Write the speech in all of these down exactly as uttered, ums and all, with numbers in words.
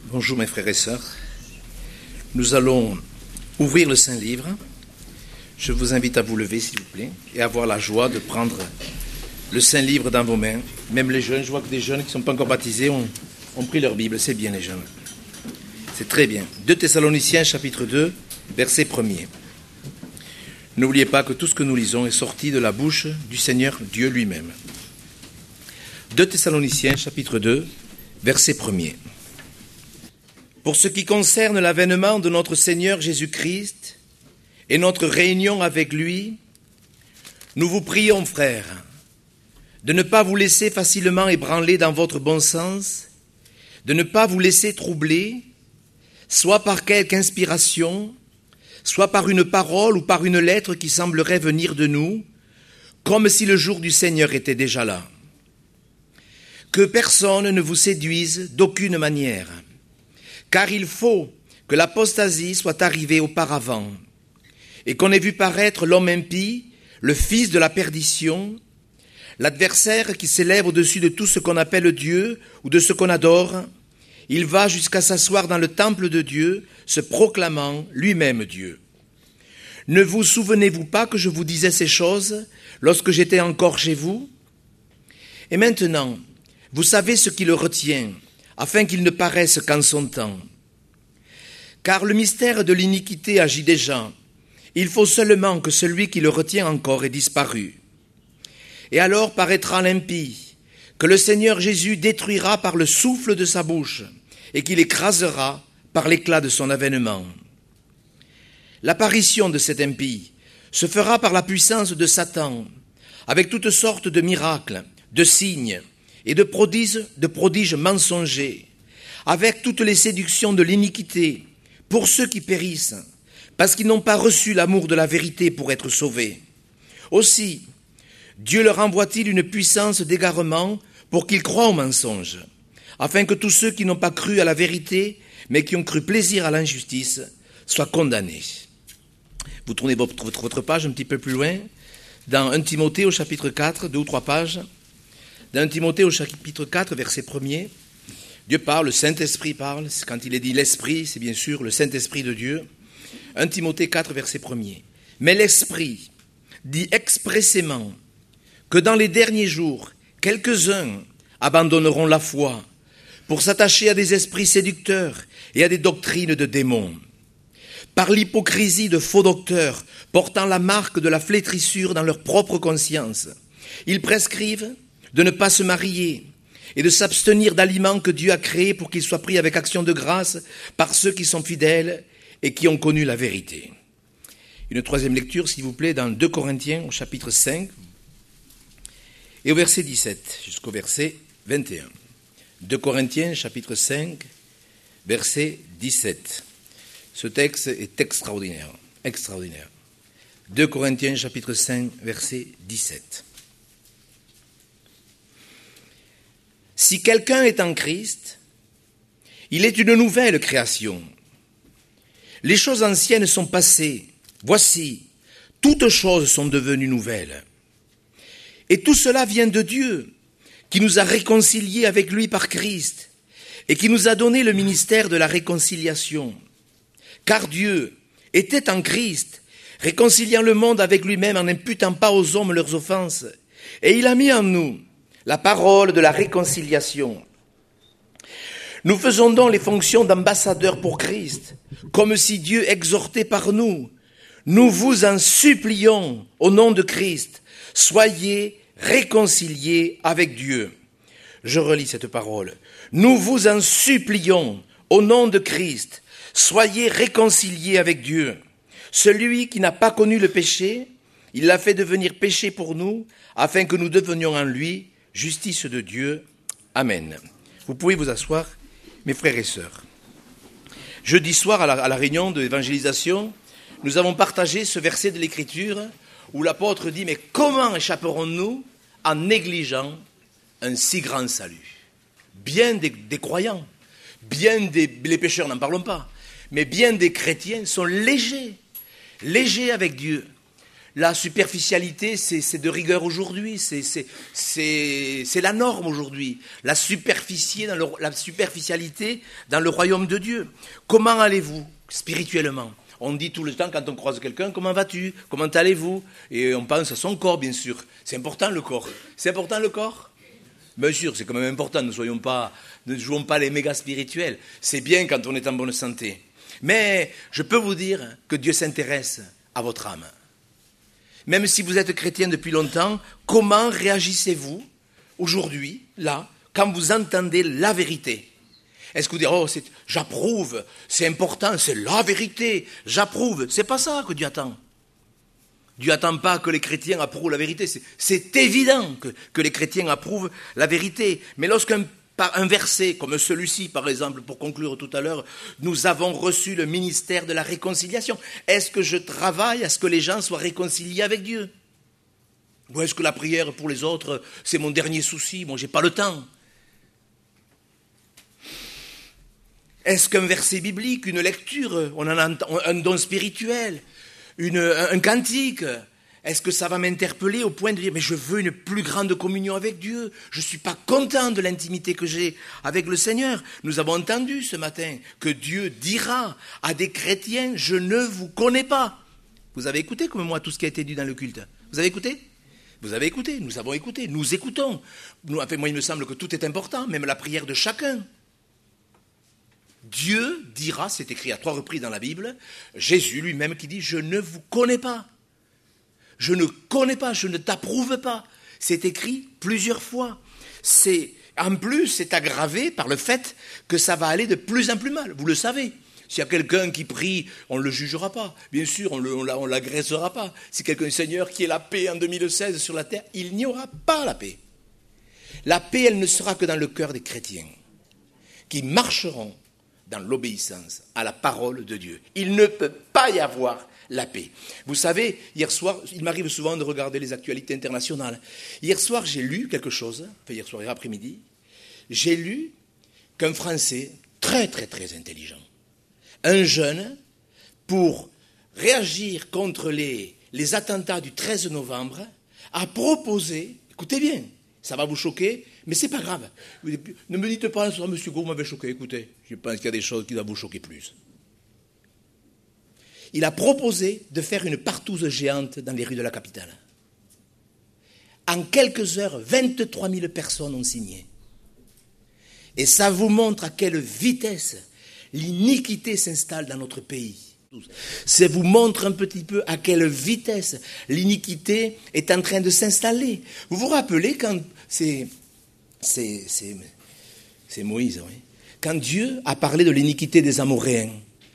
Bonjour mes frères et sœurs. Nous allons ouvrir le Saint-Livre. Je vous invite à vous lever s'il vous plaît et à avoir la joie de prendre le Saint-Livre dans vos mains. Même les jeunes, je vois que des jeunes qui ne sont pas encore baptisés ont, ont pris leur Bible. C'est bien les jeunes. C'est très bien. deux Thessaloniciens chapitre deux, verset premier. N'oubliez pas que tout ce que nous lisons est sorti de la bouche du Seigneur Dieu lui-même. deux Thessaloniciens chapitre deux, verset premier. Pour ce qui concerne l'avènement de notre Seigneur Jésus-Christ et notre réunion avec lui, nous vous prions, frères, de ne pas vous laisser facilement ébranler dans votre bon sens, de ne pas vous laisser troubler, soit par quelque inspiration, soit par une parole ou par une lettre qui semblerait venir de nous, comme si le jour du Seigneur était déjà là. Que personne ne vous séduise d'aucune manière, car il faut que l'apostasie soit arrivée auparavant, et qu'on ait vu paraître l'homme impie, le fils de la perdition, l'adversaire qui s'élève au-dessus de tout ce qu'on appelle Dieu ou de ce qu'on adore. Il va jusqu'à s'asseoir dans le temple de Dieu, se proclamant lui-même Dieu. Ne vous souvenez-vous pas que je vous disais ces choses lorsque j'étais encore chez vous? Et maintenant, vous savez ce qui le retient, afin qu'il ne paraisse qu'en son temps. Car le mystère de l'iniquité agit déjà. Il faut seulement que celui qui le retient encore ait disparu. Et alors paraîtra l'impie, que le Seigneur Jésus détruira par le souffle de sa bouche, et qu'il écrasera par l'éclat de son avènement. L'apparition de cet impie se fera par la puissance de Satan, avec toutes sortes de miracles, de signes, et de prodiges, de prodiges mensongers, avec toutes les séductions de l'iniquité, pour ceux qui périssent, parce qu'ils n'ont pas reçu l'amour de la vérité pour être sauvés. Aussi, Dieu leur envoie-t-il une puissance d'égarement pour qu'ils croient aux mensonges, afin que tous ceux qui n'ont pas cru à la vérité, mais qui ont cru plaisir à l'injustice, soient condamnés. Vous tournez votre, votre page un petit peu plus loin, dans un Timothée au chapitre quatre, deux ou trois pages, dans un Timothée au chapitre quatre, verset premier, Dieu parle, le Saint-Esprit parle. Quand il est dit l'Esprit, c'est bien sûr le Saint-Esprit de Dieu. un Timothée quatre, verset premier. Mais l'Esprit dit expressément que dans les derniers jours, quelques-uns abandonneront la foi pour s'attacher à des esprits séducteurs et à des doctrines de démons. Par l'hypocrisie de faux docteurs portant la marque de la flétrissure dans leur propre conscience, ils prescrivent de ne pas se marier et de s'abstenir d'aliments que Dieu a créés pour qu'ils soient pris avec action de grâce par ceux qui sont fidèles et qui ont connu la vérité. Une troisième lecture, s'il vous plaît, dans deux Corinthiens au chapitre cinq et au verset dix-sept jusqu'au verset vingt et un. deux Corinthiens chapitre cinq, verset dix-sept. Ce texte est extraordinaire, extraordinaire. deux Corinthiens chapitre cinq, verset dix-sept. Si quelqu'un est en Christ, il est une nouvelle création. Les choses anciennes sont passées. Voici, toutes choses sont devenues nouvelles. Et tout cela vient de Dieu, qui nous a réconciliés avec lui par Christ, et qui nous a donné le ministère de la réconciliation. Car Dieu était en Christ, réconciliant le monde avec lui-même en n'imputant pas aux hommes leurs offenses, et il a mis en nous la parole de la réconciliation. Nous faisons donc les fonctions d'ambassadeurs pour Christ, comme si Dieu exhortait par nous. Nous vous en supplions, au nom de Christ, soyez réconciliés avec Dieu. Je relis cette parole. Nous vous en supplions, au nom de Christ, soyez réconciliés avec Dieu. Celui qui n'a pas connu le péché, il l'a fait devenir péché pour nous, afin que nous devenions en lui justice de Dieu. Amen. Vous pouvez vous asseoir, mes frères et sœurs. Jeudi soir, à la, à la réunion de l'évangélisation, nous avons partagé ce verset de l'Écriture où l'apôtre dit « Mais comment échapperons-nous en négligeant un si grand salut ?» Bien des, des croyants, bien des les pécheurs, n'en parlons pas, mais bien des chrétiens sont légers, légers avec Dieu, la superficialité, c'est, c'est de rigueur aujourd'hui, c'est, c'est, c'est, c'est la norme aujourd'hui. La, superficie dans le, la superficialité dans le royaume de Dieu. Comment allez-vous spirituellement? On dit tout le temps quand on croise quelqu'un, comment vas-tu? Comment allez-vous? Et on pense à son corps, bien sûr. C'est important le corps. C'est important le corps? Bien sûr, c'est quand même important, ne soyons pas, ne jouons pas les méga spirituels. C'est bien quand on est en bonne santé. Mais je peux vous dire que Dieu s'intéresse à votre âme. Même si vous êtes chrétien depuis longtemps, comment réagissez-vous aujourd'hui, là, quand vous entendez la vérité? Est-ce que vous dites, oh, c'est, j'approuve, c'est important, c'est la vérité, j'approuve? C'est pas ça que Dieu attend. Dieu n'attend pas que les chrétiens approuvent la vérité. C'est, c'est évident que, que les chrétiens approuvent la vérité. Mais lorsqu'un un verset comme celui-ci, par exemple, pour conclure tout à l'heure, nous avons reçu le ministère de la réconciliation. Est-ce que je travaille à ce que les gens soient réconciliés avec Dieu? Ou est-ce que la prière pour les autres, c'est mon dernier souci? Moi, j'ai pas le temps. Est-ce qu'un verset biblique, une lecture, on en a un don spirituel, une, un cantique, est-ce que ça va m'interpeller au point de dire, mais je veux une plus grande communion avec Dieu, je ne suis pas content de l'intimité que j'ai avec le Seigneur? Nous avons entendu ce matin que Dieu dira à des chrétiens, je ne vous connais pas. Vous avez écouté comme moi tout ce qui a été dit dans le culte? Vous avez écouté? Vous avez écouté, nous avons écouté, nous écoutons. Nous, enfin, moi il me semble que tout est important, même la prière de chacun. Dieu dira, c'est écrit à trois reprises dans la Bible, Jésus lui-même qui dit, je ne vous connais pas. Je ne connais pas, je ne t'approuve pas. C'est écrit plusieurs fois. C'est, en plus, c'est aggravé par le fait que ça va aller de plus en plus mal. Vous le savez. S'il y a quelqu'un qui prie, on ne le jugera pas. Bien sûr, on ne l'agressera pas. Si quelqu'un dit, Seigneur, qui est la paix en deux mille seize sur la terre, il n'y aura pas la paix. La paix, elle ne sera que dans le cœur des chrétiens, qui marcheront dans l'obéissance à la parole de Dieu. Il ne peut pas y avoir la paix. Vous savez, hier soir, il m'arrive souvent de regarder les actualités internationales. Hier soir, j'ai lu quelque chose, enfin hier soir, hier après-midi, j'ai lu qu'un Français très, très, très intelligent, un jeune, pour réagir contre les, les attentats du treize novembre, a proposé, écoutez bien, ça va vous choquer, mais c'est pas grave. Ne me dites pas, M. Gros m'avait choqué, écoutez, je pense qu'il y a des choses qui doivent vous choquer plus. Il a proposé de faire une partouze géante dans les rues de la capitale. En quelques heures, vingt-trois mille personnes ont signé. Et ça vous montre à quelle vitesse l'iniquité s'installe dans notre pays. Ça vous montre un petit peu à quelle vitesse l'iniquité est en train de s'installer. Vous vous rappelez quand c'est, c'est, c'est, c'est Moïse, oui, quand Dieu a parlé de l'iniquité des Amoréens,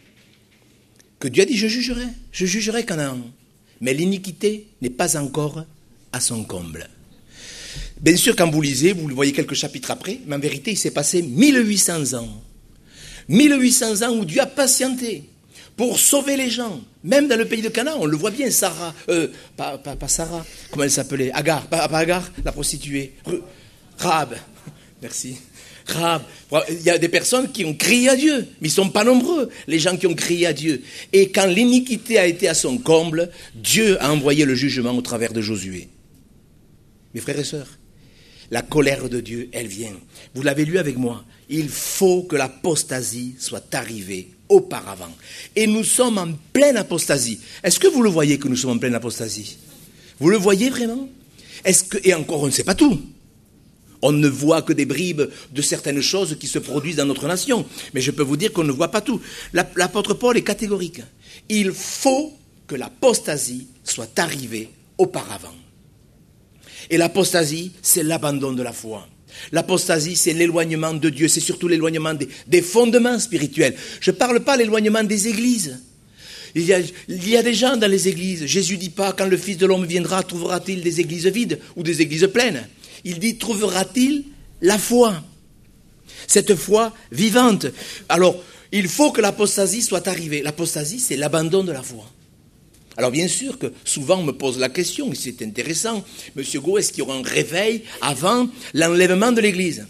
que Dieu a dit, je jugerai, je jugerai Canaan. Mais l'iniquité n'est pas encore à son comble. Bien sûr, quand vous lisez, vous le voyez quelques chapitres après, mais en vérité, il s'est passé mille huit cents ans. mille huit cents ans où Dieu a patienté pour sauver les gens. Même dans le pays de Canaan, on le voit bien, Sarah, euh, pas, pas, pas Sarah, comment elle s'appelait? Agar, pas, pas Agar, la prostituée. Rahab, merci. Rahab. Il y a des personnes qui ont crié à Dieu, mais ils ne sont pas nombreux, les gens qui ont crié à Dieu. Et quand l'iniquité a été à son comble, Dieu a envoyé le jugement au travers de Josué. Mes frères et sœurs, la colère de Dieu, elle vient. Vous l'avez lu avec moi. Il faut que l'apostasie soit arrivée auparavant. Et nous sommes en pleine apostasie. Est-ce que vous le voyez que nous sommes en pleine apostasie? Vous le voyez vraiment? Est-ce que, et encore, on ne sait pas tout. On ne voit que des bribes de certaines choses qui se produisent dans notre nation. Mais je peux vous dire qu'on ne voit pas tout. L'apôtre Paul est catégorique. Il faut que l'apostasie soit arrivée auparavant. Et l'apostasie, c'est l'abandon de la foi. L'apostasie, c'est l'éloignement de Dieu. C'est surtout l'éloignement des, des fondements spirituels. Je ne parle pas de l'éloignement des églises. Il y, a, il y a des gens dans les églises. Jésus ne dit pas, quand le Fils de l'homme viendra, trouvera-t-il des églises vides ou des églises pleines? Il dit, trouvera-t-il la foi? Cette foi vivante. Alors, il faut que l'apostasie soit arrivée. L'apostasie, c'est l'abandon de la foi. Alors, bien sûr que souvent on me pose la question, et c'est intéressant, Monsieur Gau, est-ce qu'il y aura un réveil avant l'enlèvement de l'Église?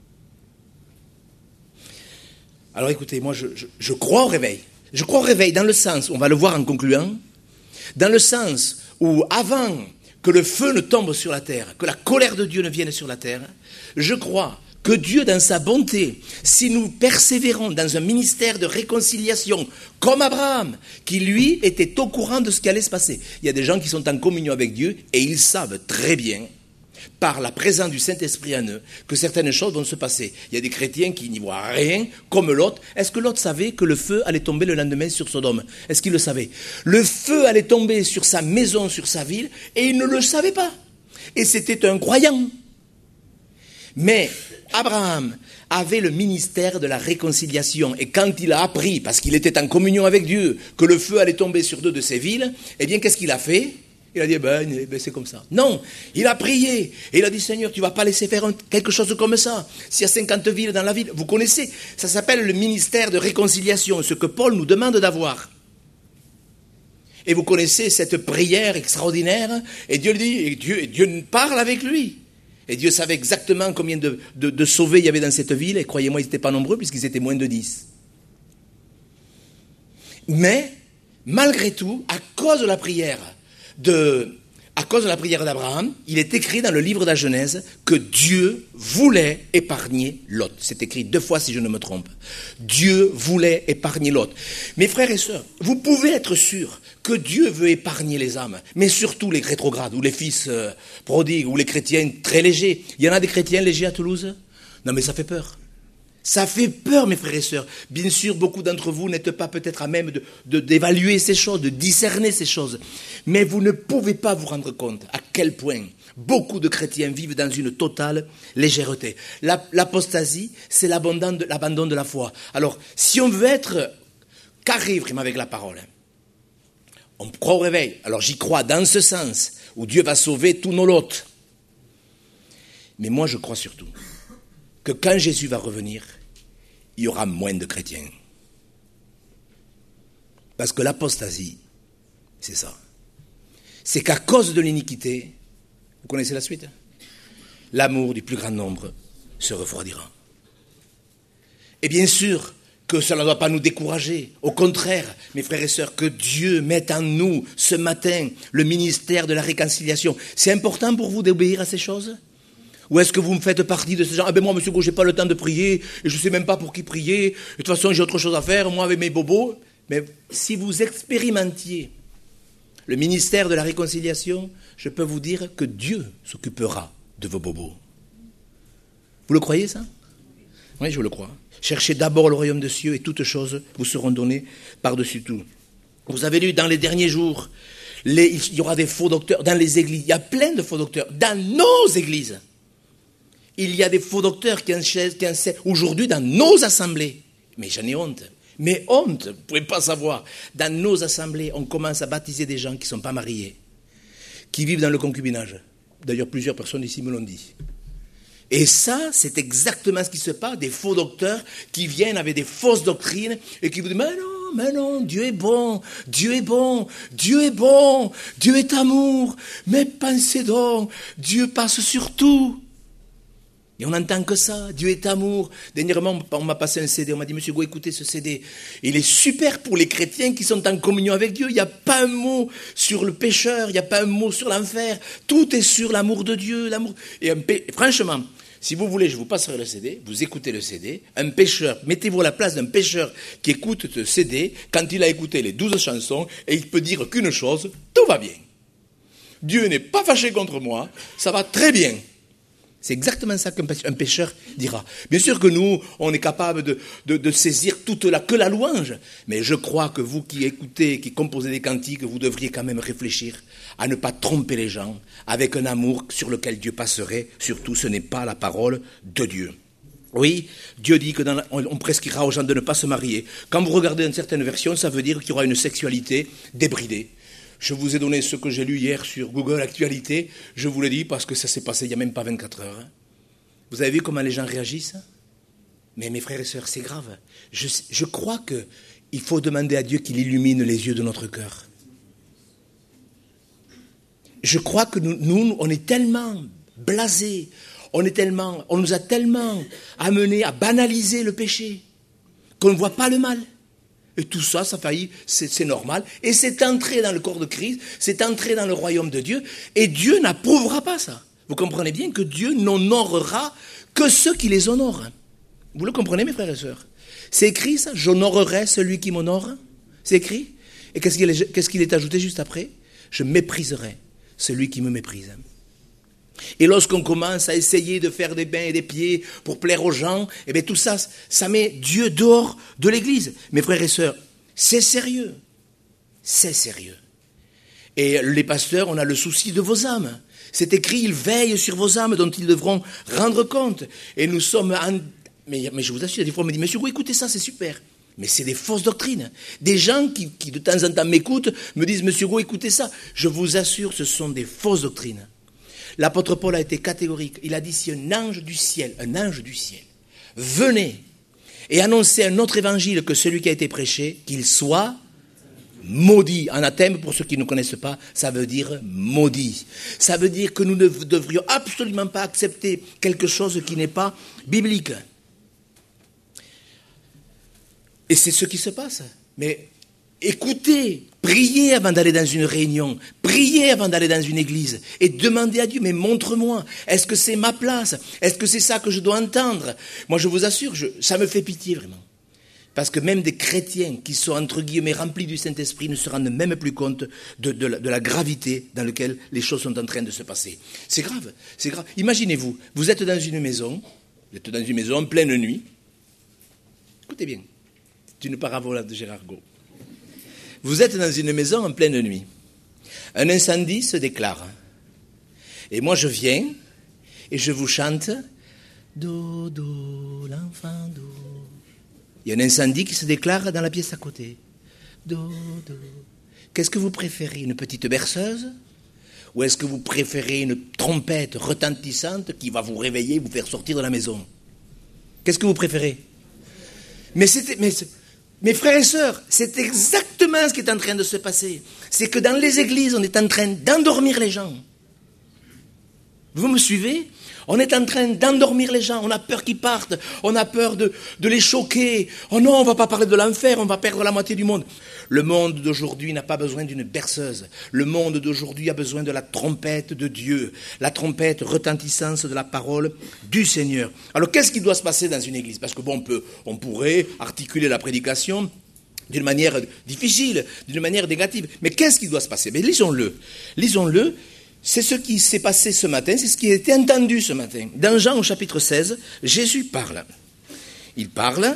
Alors, écoutez, moi, je, je, je crois au réveil. Je crois au réveil dans le sens, on va le voir en concluant, dans le sens ou avant que le feu ne tombe sur la terre, que la colère de Dieu ne vienne sur la terre, je crois que Dieu, dans sa bonté, si nous persévérons dans un ministère de réconciliation, comme Abraham, qui lui était au courant de ce qui allait se passer. Il y a des gens qui sont en communion avec Dieu et ils savent très bien, par la présence du Saint-Esprit en eux, que certaines choses vont se passer. Il y a des chrétiens qui n'y voient rien, comme Lot. Est-ce que Lot savait que le feu allait tomber le lendemain sur Sodome? Est-ce qu'il le savait? Le feu allait tomber sur sa maison, sur sa ville, et il ne le savait pas. Et c'était un croyant. Mais Abraham avait le ministère de la réconciliation. Et quand il a appris, parce qu'il était en communion avec Dieu, que le feu allait tomber sur deux de ses villes, eh bien, qu'est-ce qu'il a fait? Il a dit, ben, ben c'est comme ça. Non, il a prié. Et il a dit, Seigneur, tu ne vas pas laisser faire un, quelque chose comme ça. S'il y a cinquante villes dans la ville, vous connaissez, ça s'appelle le ministère de réconciliation, ce que Paul nous demande d'avoir. Et vous connaissez cette prière extraordinaire, et Dieu dit, et Dieu, et Dieu parle avec lui. Et Dieu savait exactement combien de, de, de sauvés il y avait dans cette ville, et croyez-moi, ils n'étaient pas nombreux, puisqu'ils étaient moins de dix. Mais, malgré tout, à cause de la prière, De, à cause de la prière d'Abraham, il est écrit dans le livre de la Genèse que Dieu voulait épargner Lot. C'est écrit deux fois si je ne me trompe. Dieu voulait épargner Lot. Mes frères et sœurs, vous pouvez être sûrs que Dieu veut épargner les âmes, mais surtout les rétrogrades ou les fils euh, prodigues ou les chrétiens très légers. Il y en a des chrétiens légers à Toulouse? Non mais ça fait peur. Ça fait peur, mes frères et sœurs. Bien sûr, beaucoup d'entre vous n'êtes pas peut-être à même de, de, d'évaluer ces choses, de discerner ces choses. Mais vous ne pouvez pas vous rendre compte à quel point beaucoup de chrétiens vivent dans une totale légèreté. La, l'apostasie, c'est l'abandon de, l'abandon de la foi. Alors, si on veut être carré vraiment avec la parole, on croit au réveil. Alors, j'y crois dans ce sens, où Dieu va sauver tous nos lots. Mais moi, je crois surtout que quand Jésus va revenir, il y aura moins de chrétiens. Parce que l'apostasie, c'est ça. C'est qu'à cause de l'iniquité, vous connaissez la suite? L'amour du plus grand nombre se refroidira. Et bien sûr que cela ne doit pas nous décourager. Au contraire, mes frères et sœurs, que Dieu mette en nous ce matin le ministère de la réconciliation. C'est important pour vous d'obéir à ces choses? Ou est-ce que vous me faites partie de ces gens? Ah ben moi, monsieur Gauche, j'ai pas le temps de prier, et je sais même pas pour qui prier, et de toute façon, j'ai autre chose à faire, moi, avec mes bobos. Mais si vous expérimentiez le ministère de la réconciliation, je peux vous dire que Dieu s'occupera de vos bobos. Vous le croyez, ça? Oui, je le crois. Cherchez d'abord le royaume de cieux, et toutes choses vous seront données par-dessus tout. Vous avez lu dans les derniers jours, les, il y aura des faux docteurs dans les églises. Il y a plein de faux docteurs dans nos églises. Il y a des faux docteurs qui enseignent aujourd'hui dans nos assemblées. Mais j'en ai honte. Mais honte, vous ne pouvez pas savoir. Dans nos assemblées, on commence à baptiser des gens qui ne sont pas mariés, qui vivent dans le concubinage. D'ailleurs, plusieurs personnes ici me l'ont dit. Et ça, c'est exactement ce qui se passe. Des faux docteurs qui viennent avec des fausses doctrines et qui vous disent « Mais non, mais non, Dieu est bon, Dieu est bon, Dieu est bon, Dieu est amour. Mais pensez donc, Dieu passe sur tout. » Et on n'entend que ça, Dieu est amour. Dernièrement, on m'a passé un C D, on m'a dit, monsieur Go, écoutez ce C D. Il est super pour les chrétiens qui sont en communion avec Dieu. Il n'y a pas un mot sur le pécheur, il n'y a pas un mot sur l'enfer. Tout est sur l'amour de Dieu. L'amour. Et un pé... franchement, si vous voulez, je vous passerai le C D, vous écoutez le C D. Un pécheur, mettez-vous à la place d'un pécheur qui écoute ce C D quand il a écouté les douze chansons et il peut dire qu'une chose, tout va bien. Dieu n'est pas fâché contre moi, ça va très bien. C'est exactement ça qu'un pécheur dira. Bien sûr que nous, on est capable de, de, de saisir toute la, que la louange. Mais je crois que vous qui écoutez, qui composez des cantiques, vous devriez quand même réfléchir à ne pas tromper les gens avec un amour sur lequel Dieu passerait. Surtout, ce n'est pas la parole de Dieu. Oui, Dieu dit que dans la, on, on prescrira aux gens de ne pas se marier. Quand vous regardez une certaine version, ça veut dire qu'il y aura une sexualité débridée. Je vous ai donné ce que j'ai lu hier sur Google Actualité. Je vous l'ai dit parce que ça s'est passé il n'y a même pas vingt-quatre heures. Hein. Vous avez vu comment les gens réagissent? Mais mes frères et sœurs, c'est grave. Je, je crois qu'il faut demander à Dieu qu'il illumine les yeux de notre cœur. Je crois que nous, nous on est tellement blasés, on, est tellement, on nous a tellement amenés à banaliser le péché qu'on ne voit pas le mal. Et tout ça, ça faillit, c'est, c'est normal. Et c'est entré dans le corps de Christ, c'est entré dans le royaume de Dieu. Et Dieu n'approuvera pas ça. Vous comprenez bien que Dieu n'honorera que ceux qui les honorent. Vous le comprenez, mes frères et sœurs? C'est écrit ça, j'honorerai celui qui m'honore. C'est écrit. Et qu'est-ce qu'il est, qu'est-ce qu'il est ajouté juste après? Je mépriserai celui qui me méprise. Et lorsqu'on commence à essayer de faire des bains et des pieds pour plaire aux gens, eh bien tout ça, ça met Dieu dehors de l'église. Mes frères et sœurs, c'est sérieux. C'est sérieux. Et les pasteurs, on a le souci de vos âmes. C'est écrit, ils veillent sur vos âmes dont ils devront rendre compte. Et nous sommes... En... Mais, mais je vous assure, des fois on me dit, monsieur Gou, écoutez ça, c'est super. Mais c'est des fausses doctrines. Des gens qui, qui de temps en temps m'écoutent, me disent, monsieur Gou, écoutez ça. Je vous assure, ce sont des fausses doctrines. L'apôtre Paul a été catégorique. Il a dit, si un ange du ciel, un ange du ciel, venait et annonçait un autre évangile que celui qui a été prêché, qu'il soit maudit. Anathème, pour ceux qui ne connaissent pas, ça veut dire maudit. Ça veut dire que nous ne devrions absolument pas accepter quelque chose qui n'est pas biblique. Et c'est ce qui se passe. Mais écoutez, priez avant d'aller dans une réunion, priez avant d'aller dans une église et demandez à Dieu, mais montre-moi, est-ce que c'est ma place? Est-ce que c'est ça que je dois entendre? Moi, je vous assure, je, ça me fait pitié vraiment. Parce que même des chrétiens qui sont, entre guillemets, remplis du Saint-Esprit ne se rendent même plus compte de, de, la, de la gravité dans laquelle les choses sont en train de se passer. C'est grave, c'est grave. Imaginez-vous, vous êtes dans une maison, vous êtes dans une maison en pleine nuit. Écoutez bien, c'est une parabole de Gérard Gau. Vous êtes dans une maison en pleine nuit. Un incendie se déclare. Et moi je viens et je vous chante « Do, do, l'enfant do ». Il y a un incendie qui se déclare dans la pièce à côté. Do, do. Qu'est-ce que vous préférez? Une petite berceuse? Ou est-ce que vous préférez une trompette retentissante qui va vous réveiller et vous faire sortir de la maison? Qu'est-ce que vous préférez? Mais c'était... Mais Mes frères et sœurs, c'est exactement ce qui est en train de se passer. C'est que dans les églises, on est en train d'endormir les gens. Vous me suivez? On est en train d'endormir les gens. On a peur qu'ils partent. On a peur de, de les choquer. Oh non, on ne va pas parler de l'enfer. On va perdre la moitié du monde. Le monde d'aujourd'hui n'a pas besoin d'une berceuse. Le monde d'aujourd'hui a besoin de la trompette de Dieu. La trompette retentissante de la parole du Seigneur. Alors, qu'est-ce qui doit se passer dans une église? Parce que bon, on peut, on pourrait articuler la prédication d'une manière difficile, d'une manière négative. Mais qu'est-ce qui doit se passer? Mais lisons-le. Lisons-le. C'est ce qui s'est passé ce matin, c'est ce qui a été entendu ce matin. Dans Jean au chapitre seize, Jésus parle. Il parle,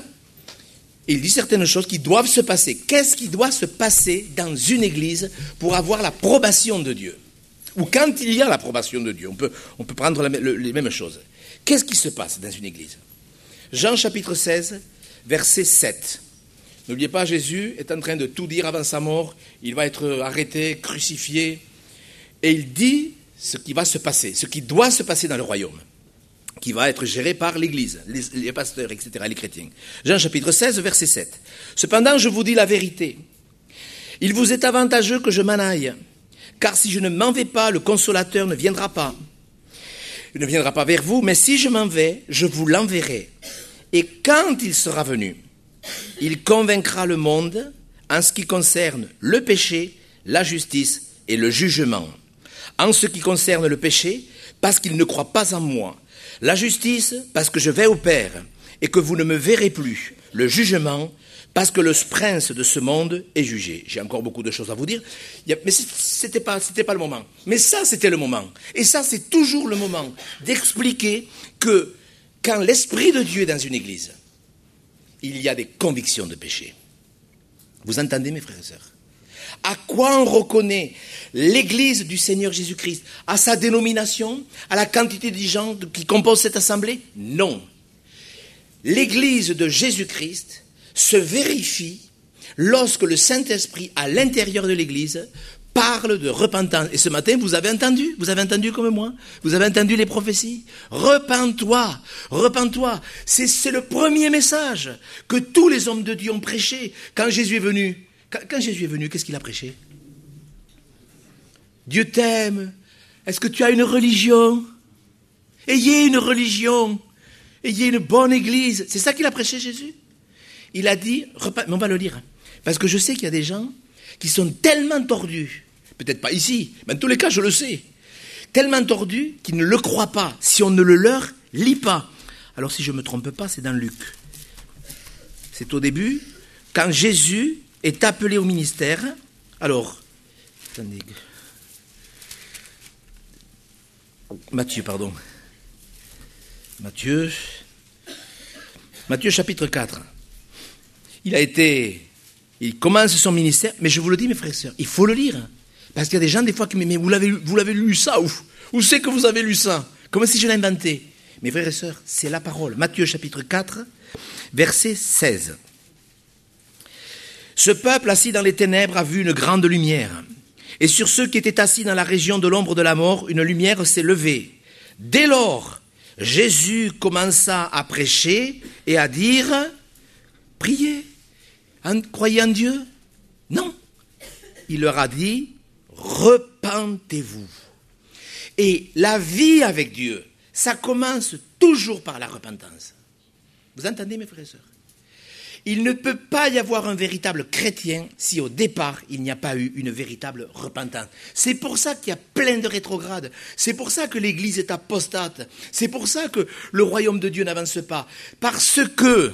il dit certaines choses qui doivent se passer. Qu'est-ce qui doit se passer dans une église pour avoir l'approbation de Dieu? Ou quand il y a l'approbation de Dieu, on peut, on peut prendre la, le, les mêmes choses. Qu'est-ce qui se passe dans une église? Jean chapitre seize, verset sept. N'oubliez pas, Jésus est en train de tout dire avant sa mort. Il va être arrêté, crucifié. Et il dit ce qui va se passer, ce qui doit se passer dans le royaume, qui va être géré par l'Église, les, les pasteurs, et cetera, les chrétiens. Jean chapitre seize, verset sept. « Cependant, je vous dis la vérité. Il vous est avantageux que je m'en aille, car si je ne m'en vais pas, le Consolateur ne viendra pas. Il ne viendra pas vers vous, mais si je m'en vais, je vous l'enverrai. Et quand il sera venu, il convaincra le monde en ce qui concerne le péché, la justice et le jugement. En ce qui concerne le péché, parce qu'il ne croit pas en moi. La justice, parce que je vais au Père et que vous ne me verrez plus. Le jugement, parce que le prince de ce monde est jugé. J'ai encore beaucoup de choses à vous dire, mais ce n'était pas, c'était pas le moment. Mais ça, c'était le moment. Et ça, c'est toujours le moment d'expliquer que quand l'Esprit de Dieu est dans une église, il y a des convictions de péché. Vous entendez, mes frères et sœurs? À quoi on reconnaît l'Église du Seigneur Jésus-Christ? À sa dénomination? À la quantité de gens qui composent cette assemblée? Non. L'Église de Jésus-Christ se vérifie lorsque le Saint-Esprit, à l'intérieur de l'Église, parle de repentance. Et ce matin, vous avez entendu? Vous avez entendu comme moi? Vous avez entendu les prophéties? Repens-toi, repens-toi. C'est, c'est le premier message que tous les hommes de Dieu ont prêché quand Jésus est venu. Quand, quand Jésus est venu, qu'est-ce qu'il a prêché? Dieu t'aime. Est-ce que tu as une religion? Ayez une religion. Ayez une bonne église. C'est ça qu'il a prêché, Jésus? Il a dit, mais on va le lire. Parce que je sais qu'il y a des gens qui sont tellement tordus, peut-être pas ici, mais en tous les cas, je le sais, tellement tordus qu'ils ne le croient pas. Si on ne le leur lit pas. Alors si je ne me trompe pas, c'est dans Luc. C'est au début, quand Jésus est appelé au ministère. Alors, attendez. Matthieu, pardon. Matthieu. Matthieu chapitre quatre. Il a été... Il commence son ministère, mais je vous le dis, mes frères et sœurs, il faut le lire. Parce qu'il y a des gens, des fois, qui me disent, mais vous l'avez, vous l'avez lu ça, où, où c'est que vous avez lu ça? Comme si je l'ai inventé. Mes frères et sœurs, c'est la parole. Matthieu chapitre quatre, verset seize. Ce peuple assis dans les ténèbres a vu une grande lumière. Et sur ceux qui étaient assis dans la région de l'ombre de la mort, une lumière s'est levée. Dès lors, Jésus commença à prêcher et à dire, priez. Croyez en Dieu? Non. Il leur a dit, repentez-vous. Et la vie avec Dieu, ça commence toujours par la repentance. Vous entendez, mes frères et sœurs? Il ne peut pas y avoir un véritable chrétien si au départ, il n'y a pas eu une véritable repentance. C'est pour ça qu'il y a plein de rétrogrades. C'est pour ça que l'Église est apostate. C'est pour ça que le royaume de Dieu n'avance pas. Parce que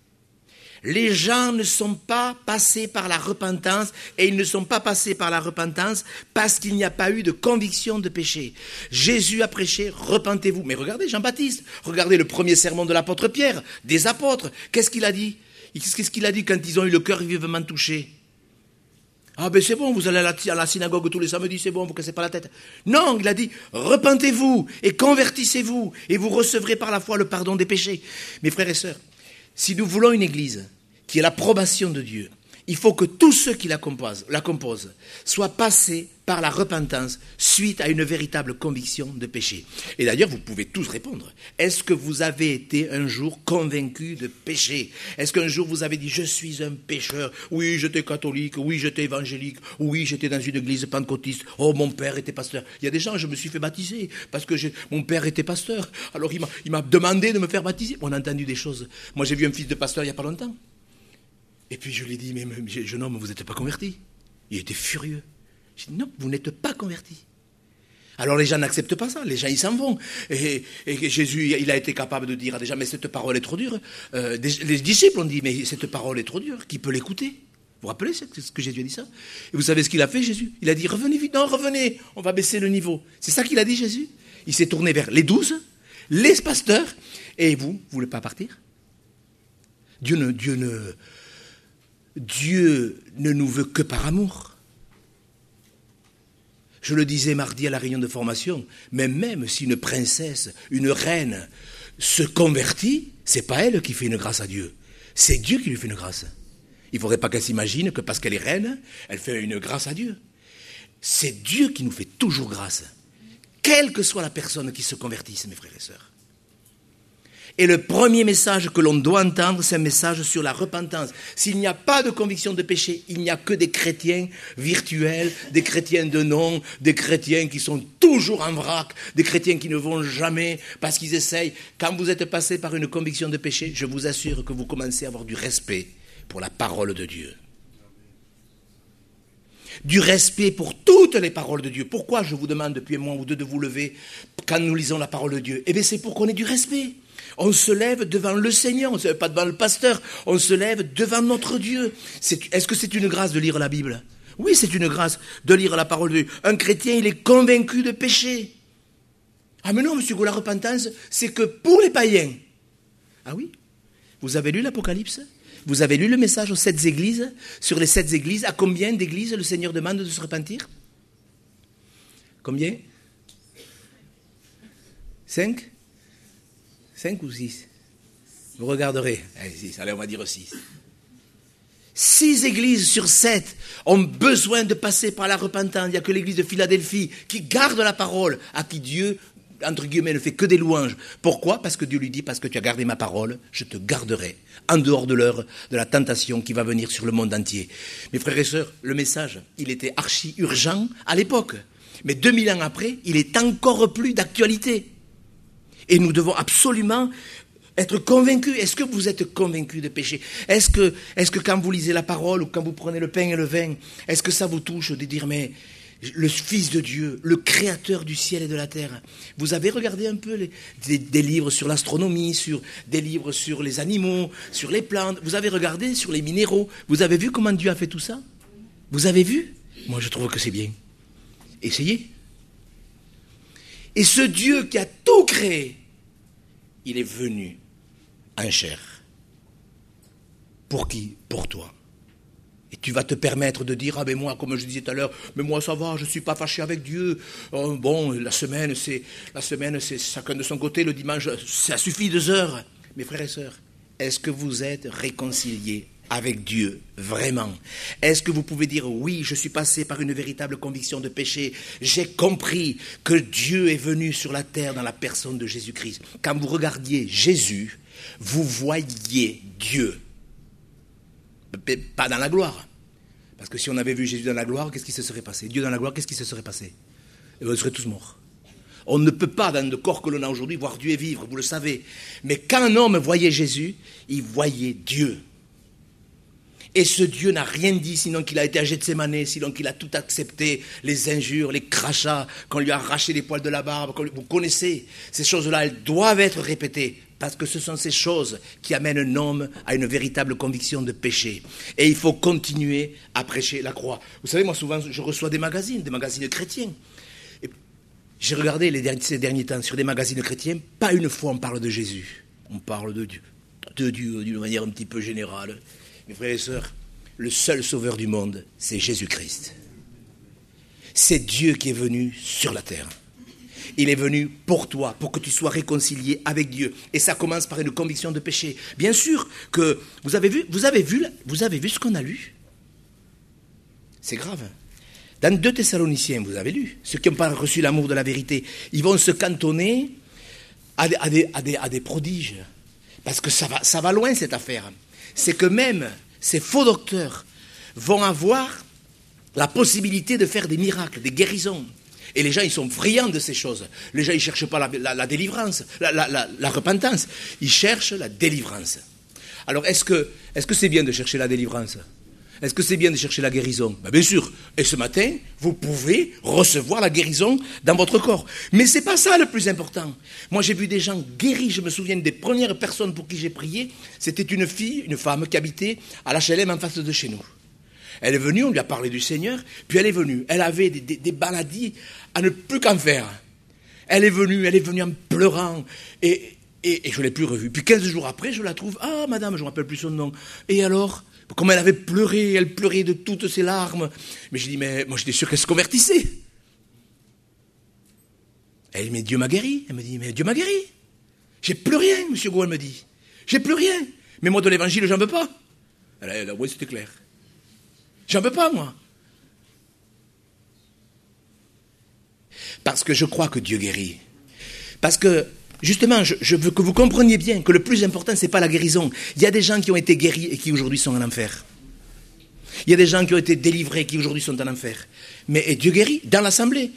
les gens ne sont pas passés par la repentance, et ils ne sont pas passés par la repentance parce qu'il n'y a pas eu de conviction de péché. Jésus a prêché, repentez-vous. Mais regardez Jean-Baptiste, regardez le premier sermon de l'apôtre Pierre, des apôtres. Qu'est-ce qu'il a dit? Qu'est-ce qu'il a dit quand ils ont eu le cœur vivement touché? Ah ben c'est bon, vous allez à la, à la synagogue tous les samedis, c'est bon, vous ne cassez pas la tête. Non, il a dit, repentez-vous et convertissez-vous, et vous recevrez par la foi le pardon des péchés. Mes frères et sœurs, si nous voulons une église qui est l'approbation de Dieu, il faut que tous ceux qui la composent, la composent soient passés par la repentance suite à une véritable conviction de péché. Et d'ailleurs, vous pouvez tous répondre. Est-ce que vous avez été un jour convaincu de péché? Est-ce qu'un jour vous avez dit, je suis un pécheur? Oui, j'étais catholique. Oui, j'étais évangélique. Oui, j'étais dans une église pentecôtiste. Oh, mon père était pasteur. Il y a des gens, je me suis fait baptiser parce que j'ai, mon père était pasteur. Alors, il m'a, il m'a demandé de me faire baptiser. On a entendu des choses. Moi, j'ai vu un fils de pasteur il n'y a pas longtemps. Et puis je lui ai dit, mais, mais jeune homme, vous n'êtes pas converti? Il était furieux. J'ai dit, non, vous n'êtes pas converti. Alors les gens n'acceptent pas ça, les gens ils s'en vont. Et, et Jésus, il a été capable de dire à des gens, mais cette parole est trop dure. Euh, des, les disciples ont dit, mais cette parole est trop dure, qui peut l'écouter? Vous vous rappelez ce que Jésus a dit ça? Et vous savez ce qu'il a fait, Jésus? Il a dit, revenez vite, non, revenez, on va baisser le niveau. C'est ça qu'il a dit, Jésus? Il s'est tourné vers les douze, les pasteurs, et vous, vous voulez pas partir? Dieu ne... Dieu ne Dieu ne nous veut que par amour. Je le disais mardi à la réunion de formation, mais même si une princesse, une reine se convertit, c'est pas elle qui fait une grâce à Dieu, c'est Dieu qui lui fait une grâce. Il ne faudrait pas qu'elle s'imagine que parce qu'elle est reine, elle fait une grâce à Dieu. C'est Dieu qui nous fait toujours grâce, quelle que soit la personne qui se convertisse, mes frères et sœurs. Et le premier message que l'on doit entendre, c'est un message sur la repentance. S'il n'y a pas de conviction de péché, il n'y a que des chrétiens virtuels, des chrétiens de nom, des chrétiens qui sont toujours en vrac, des chrétiens qui ne vont jamais parce qu'ils essayent. Quand vous êtes passé par une conviction de péché, je vous assure que vous commencez à avoir du respect pour la parole de Dieu. Du respect pour toutes les paroles de Dieu. Pourquoi je vous demande depuis un mois ou deux de vous lever quand nous lisons la parole de Dieu? Eh bien, c'est pour qu'on ait du respect. On se lève devant le Seigneur, on ne se lève pas devant le pasteur, on se lève devant notre Dieu. C'est, est-ce que c'est une grâce de lire la Bible? Oui, c'est une grâce de lire la parole de Dieu. Un chrétien, il est convaincu de péché. Ah mais non, monsieur Gaud, la repentance, c'est que pour les païens. Ah oui? Vous avez lu l'Apocalypse? Vous avez lu le message aux sept églises? Sur les sept églises, à combien d'églises le Seigneur demande de se repentir? Combien? Cinq? Cinq ou six? Vous regarderez. Allez, six. Allez, on va dire six. Six églises sur sept ont besoin de passer par la repentance. Il n'y a que l'église de Philadelphie qui garde la parole, à qui Dieu, entre guillemets, ne fait que des louanges. Pourquoi? Parce que Dieu lui dit, parce que tu as gardé ma parole, je te garderai, en dehors de l'heure de la tentation qui va venir sur le monde entier. Mes frères et sœurs, le message, il était archi urgent à l'époque. Mais deux mille ans après, il est encore plus d'actualité. Et nous devons absolument Être convaincu. Est-ce que vous êtes convaincu de péché? Est-ce que, est-ce que quand vous lisez la parole ou quand vous prenez le pain et le vin, est-ce que ça vous touche de dire, mais le Fils de Dieu, le Créateur du ciel et de la terre, vous avez regardé un peu les, des, des livres sur l'astronomie, sur des livres sur les animaux, sur les plantes, vous avez regardé sur les minéraux, vous avez vu comment Dieu a fait tout ça? Vous avez vu? Moi je trouve que c'est bien. Essayez. Et ce Dieu qui a tout créé, il est venu en chair. Pour qui? Pour toi. Et tu vas te permettre de dire, ah ben moi, comme je disais tout à l'heure, mais moi ça va, je ne suis pas fâché avec Dieu. Oh, bon, la semaine, c'est la semaine, c'est chacun de son côté, le dimanche, ça suffit deux heures. Mes frères et sœurs, est-ce que vous êtes réconciliés avec Dieu, vraiment? Est-ce que vous pouvez dire, oui, je suis passé par une véritable conviction de péché, j'ai compris que Dieu est venu sur la terre dans la personne de Jésus-Christ. Quand vous regardiez Jésus, vous voyiez Dieu. Pas dans la gloire. Parce que si on avait vu Jésus dans la gloire, qu'est-ce qui se serait passé? Dieu dans la gloire, qu'est-ce qui se serait passé? Et bien, on serait tous morts. On ne peut pas, dans le corps que l'on a aujourd'hui, voir Dieu et vivre, vous le savez. Mais quand un homme voyait Jésus, il voyait Dieu. Et ce Dieu n'a rien dit, sinon qu'il a été à Gethsémane, sinon qu'il a tout accepté, les injures, les crachats, qu'on lui a arraché les poils de la barbe. Vous connaissez, ces choses-là, elles doivent être répétées. Parce que ce sont ces choses qui amènent un homme à une véritable conviction de péché. Et il faut continuer à prêcher la croix. Vous savez, moi souvent, je reçois des magazines, des magazines chrétiens. Et j'ai regardé les derniers, ces derniers temps sur des magazines chrétiens, pas une fois on parle de Jésus. On parle de Dieu, de Dieu d'une manière un petit peu générale. Mes frères et sœurs, le seul sauveur du monde, c'est Jésus-Christ. C'est Dieu qui est venu sur la terre. Il est venu pour toi, pour que tu sois réconcilié avec Dieu. Et ça commence par une conviction de péché. Bien sûr que vous avez vu, vous avez vu, vous avez vu ce qu'on a lu. C'est grave. Dans deux Thessaloniciens, vous avez lu, ceux qui n'ont pas reçu l'amour de la vérité, ils vont se cantonner à des, à des, à des, à des prodiges. Parce que ça va, ça va loin cette affaire. C'est que même ces faux docteurs vont avoir la possibilité de faire des miracles, des guérisons. Et les gens, ils sont friands de ces choses. Les gens, ils ne cherchent pas la, la, la délivrance, la, la, la, la repentance. Ils cherchent la délivrance. Alors, est-ce que, est-ce que c'est bien de chercher la délivrance? Est-ce que c'est bien de chercher la guérison? Ben, bien sûr. Et ce matin, vous pouvez recevoir la guérison dans votre corps. Mais ce n'est pas ça le plus important. Moi, j'ai vu des gens guéris. Je me souviens des premières personnes pour qui j'ai prié. C'était une fille, une femme qui habitait à l'H L M en face de chez nous. Elle est venue, on lui a parlé du Seigneur, puis elle est venue. Elle avait des, des, des maladies à ne plus qu'en faire. Elle est venue, elle est venue en pleurant, et, et, et je ne l'ai plus revue. Puis quinze jours après, je la trouve, ah madame, je ne me rappelle plus son nom. Et alors, comme elle avait pleuré, elle pleurait de toutes ses larmes. Mais je dis, mais moi j'étais sûr qu'elle se convertissait. Elle dit, mais Dieu m'a guéri. Elle me dit, mais Dieu m'a guéri. J'ai plus rien, monsieur Gou, elle me dit. J'ai plus rien. Mais moi de l'évangile, j'en veux pas. Elle a, oui, c'était clair. J'en veux pas, moi. Parce que je crois que Dieu guérit. Parce que, justement, je, je veux que vous compreniez bien que le plus important, ce n'est pas la guérison. Il y a des gens qui ont été guéris et qui aujourd'hui sont en enfer. Il y a des gens qui ont été délivrés et qui aujourd'hui sont en enfer. Mais et Dieu guérit dans l'assemblée.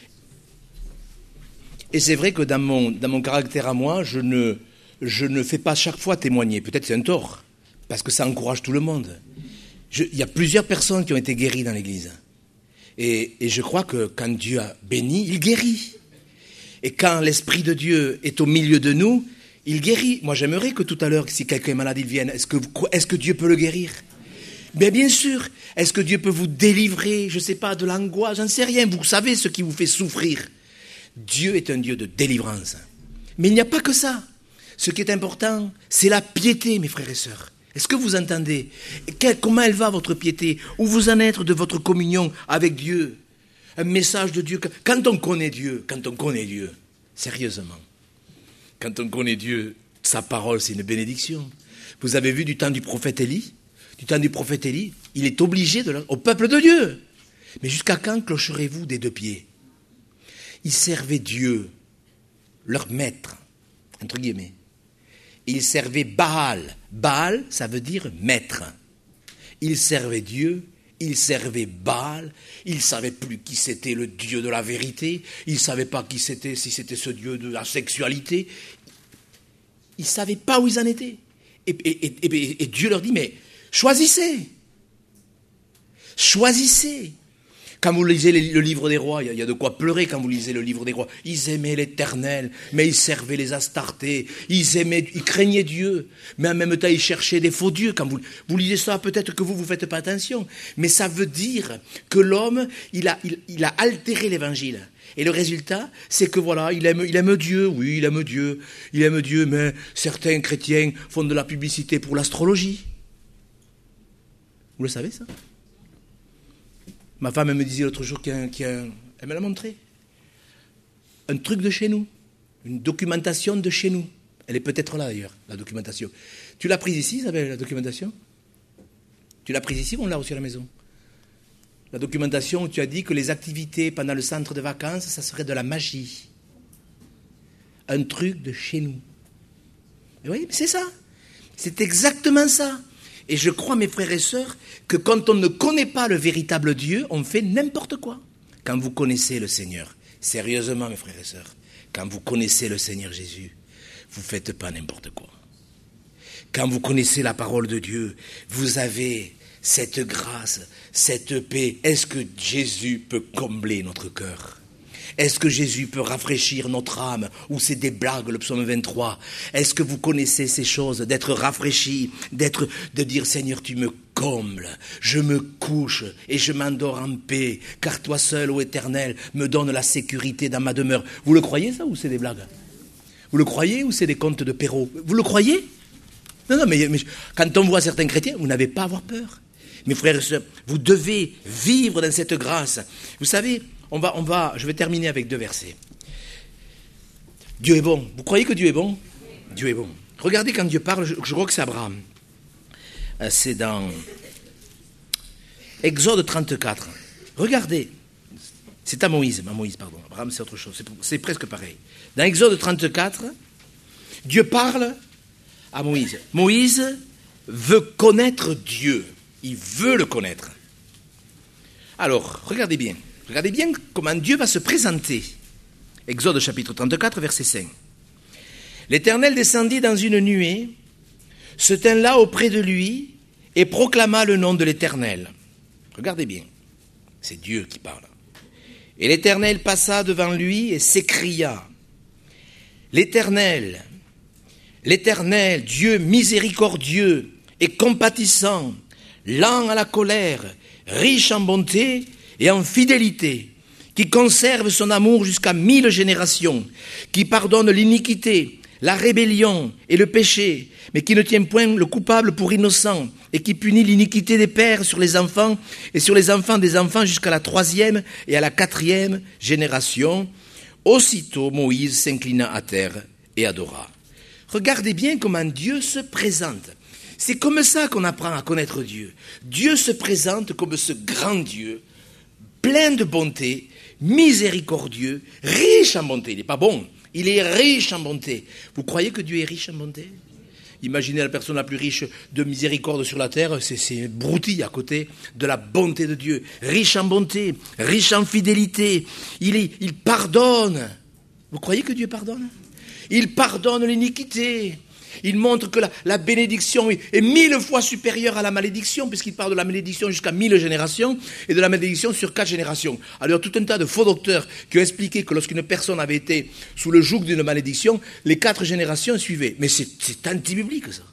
Et c'est vrai que dans mon, dans mon caractère à moi, je ne, je ne fais pas chaque fois témoigner. Peut-être c'est un tort, parce que ça encourage tout le monde. Je, il y a plusieurs personnes qui ont été guéries dans l'Église. Et, et je crois que quand Dieu a béni, il guérit. Et quand l'Esprit de Dieu est au milieu de nous, il guérit. Moi, j'aimerais que tout à l'heure, si quelqu'un est malade, il vienne. Est-ce que, est-ce que Dieu peut le guérir? Mais bien sûr. Est-ce que Dieu peut vous délivrer, je ne sais pas, de l'angoisse? J'en sais rien. Vous savez ce qui vous fait souffrir. Dieu est un Dieu de délivrance. Mais il n'y a pas que ça. Ce qui est important, c'est la piété, mes frères et sœurs. Est-ce que vous entendez? Quelle, comment elle va, votre piété? Où vous en êtes de votre communion avec Dieu? Un message de Dieu. Quand on connaît Dieu, quand on connaît Dieu, sérieusement, quand on connaît Dieu, sa parole, c'est une bénédiction. Vous avez vu du temps du prophète Élie? Du temps du prophète Élie, il est obligé de au peuple de Dieu. Mais jusqu'à quand clocherez-vous des deux pieds? Ils servaient Dieu, leur maître, entre guillemets. Ils servaient Baal. Baal, ça veut dire maître. Ils servaient Dieu, ils servaient Baal. Ils ne savaient plus qui c'était le Dieu de la vérité. Ils ne savaient pas qui c'était, si c'était ce Dieu de la sexualité. ils ne savaient pas où ils en étaient. Et, et, et, et, et Dieu leur dit, mais choisissez. Choisissez. Quand vous lisez le livre des rois, il y a de quoi pleurer quand vous lisez le livre des rois. Ils aimaient l'Éternel, mais ils servaient les Astartés. Ils aimaient, ils craignaient Dieu, mais en même temps ils cherchaient des faux dieux. Quand vous, vous lisez ça, peut-être que vous vous faites pas attention, mais ça veut dire que l'homme, il a, il, il a altéré l'Évangile. Et le résultat, c'est que voilà, il aime, il aime Dieu, oui, il aime Dieu, il aime Dieu, mais certains chrétiens font de la publicité pour l'astrologie. Vous le savez ça? Ma femme, elle me disait l'autre jour qu'il y a, qu'il y a, elle me l'a montré, un truc de chez nous, une documentation de chez nous. Elle est peut-être là d'ailleurs, la documentation. Tu l'as prise ici, Isabelle, la documentation? Tu l'as prise ici ou on l'a reçue à la maison? La documentation où tu as dit que les activités pendant le centre de vacances, ça serait de la magie. Un truc de chez nous. Mais oui, c'est ça. C'est exactement ça. Et je crois, mes frères et sœurs, que quand on ne connaît pas le véritable Dieu, on fait n'importe quoi. Quand vous connaissez le Seigneur, sérieusement, mes frères et sœurs, quand vous connaissez le Seigneur Jésus, vous ne faites pas n'importe quoi. Quand vous connaissez la parole de Dieu, vous avez cette grâce, cette paix. Est-ce que Jésus peut combler notre cœur ? Est-ce que Jésus peut rafraîchir notre âme? Ou c'est des blagues, le psaume vingt-trois? Est-ce que vous connaissez ces choses? D'être rafraîchi, d'être, de dire Seigneur, tu me combles, je me couche et je m'endors en paix, car toi seul, ô Éternel, me donne la sécurité dans ma demeure. Vous le croyez ça ou c'est des blagues? Vous le croyez ou c'est des contes de Perrault? Vous le croyez? Non, non, mais, mais quand on voit certains chrétiens, vous n'avez pas à avoir peur. Mes frères et sœurs, vous devez vivre dans cette grâce. Vous savez, On va, on va, je vais terminer avec deux versets. Dieu est bon. Vous croyez que Dieu est bon? Dieu est bon. Regardez quand Dieu parle, je, je crois que c'est Abraham. C'est dans Exode trente-quatre. Regardez. C'est à Moïse, à Moïse, pardon. Abraham, c'est autre chose. C'est, c'est presque pareil. Dans Exode trente-quatre, Dieu parle à Moïse. Moïse veut connaître Dieu. Il veut le connaître. Alors, regardez bien. Regardez bien comment Dieu va se présenter. Exode chapitre trente-quatre, verset cinq. L'Éternel descendit dans une nuée, se tint là auprès de lui et proclama le nom de l'Éternel. Regardez bien, c'est Dieu qui parle. Et l'Éternel passa devant lui et s'écria. L'Éternel, l'Éternel, Dieu miséricordieux et compatissant, lent à la colère, riche en bonté et en fidélité, qui conserve son amour jusqu'à mille générations, qui pardonne l'iniquité, la rébellion et le péché, mais qui ne tient point le coupable pour innocent, et qui punit l'iniquité des pères sur les enfants et sur les enfants des enfants jusqu'à la troisième et à la quatrième génération. Aussitôt Moïse s'inclina à terre et adora. Regardez bien comment Dieu se présente. C'est comme ça qu'on apprend à connaître Dieu. Dieu se présente comme ce grand Dieu, plein de bonté, miséricordieux, riche en bonté. Il n'est pas bon, il est riche en bonté. Vous croyez que Dieu est riche en bonté? Imaginez la personne la plus riche de miséricorde sur la terre, c'est, c'est broutille à côté de la bonté de Dieu. Riche en bonté, riche en fidélité, il, est, il pardonne. Vous croyez que Dieu pardonne? Il pardonne l'iniquité. Il montre que la, la bénédiction est mille fois supérieure à la malédiction, puisqu'il parle de la malédiction jusqu'à mille générations et de la malédiction sur quatre générations. Alors, tout un tas de faux docteurs qui ont expliqué que lorsqu'une personne avait été sous le joug d'une malédiction, les quatre générations suivaient. Mais c'est, c'est anti-biblique, ça.